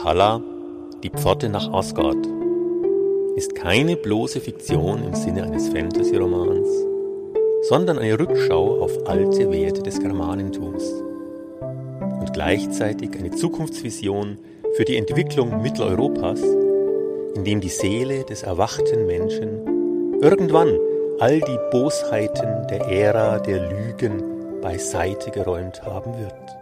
Valhalla, die Pforte nach Asgard, ist keine bloße Fiktion im Sinne eines Fantasy-Romans, sondern eine Rückschau auf alte Werte des Germanentums und gleichzeitig eine Zukunftsvision für die Entwicklung Mitteleuropas, in dem die Seele des erwachten Menschen irgendwann all die Bosheiten der Ära der Lügen beiseite geräumt haben wird.